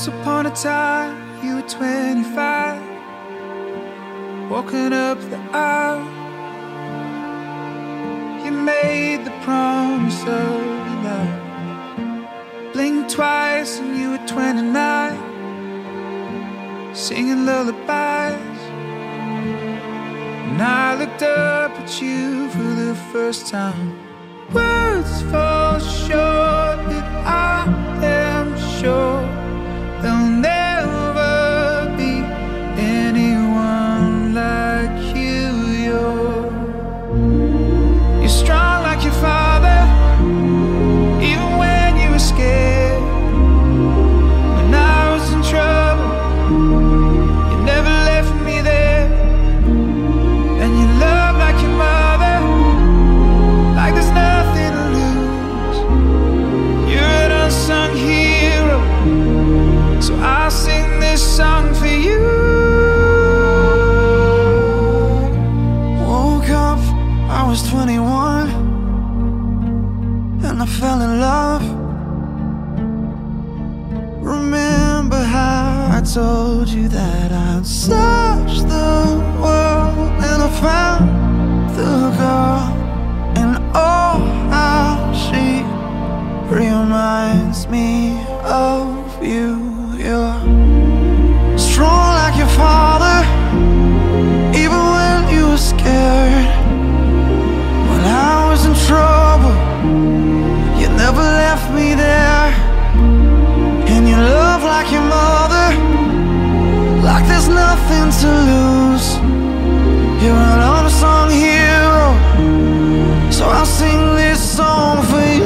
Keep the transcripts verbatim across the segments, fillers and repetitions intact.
Once upon a time, you were twenty-five, walking up the aisle. You made the promise of love. Blinked twice and you were twenty-nine, singing lullabies. And I looked up at you for the first time. Words fall short, but I am sure there'll never be anyone like you. You're, you're strong like your father, even when you were scared. When I was in trouble, you never left me there. And you love like your mother, like there's nothing to lose. You're an unsung hero, so I'll sing this song for you. Woke up, I was twenty-one, and I fell in love. Remember how I told you that I'd search the world, and I found the girl, and oh, how she reminds me of you. You're strong like your father, even when you were scared. When I was in trouble, you never left me there. And you love like your mother, like there's nothing to lose. You're an unsung hero, so I'll sing this song for you.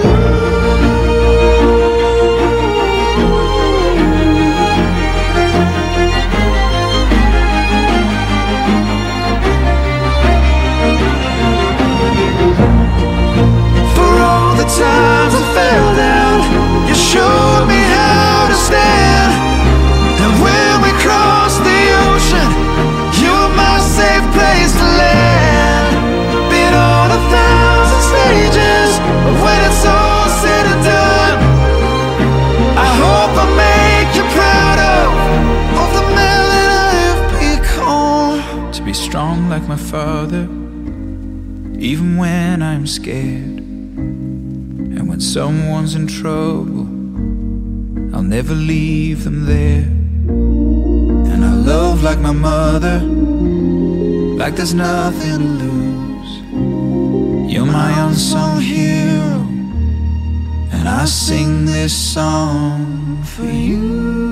Times I fell down, you showed me how to stand. And when we crossed the ocean, you were my safe place to land. Been on a thousand stages, but when it's all said and done, I hope I make you proud of, of the man that I've become. To be strong like my father, even when I'm scared. And when someone's in trouble, I'll never leave them there. And I love like my mother, like there's nothing to lose. You're my unsung hero, and I sing this song for you.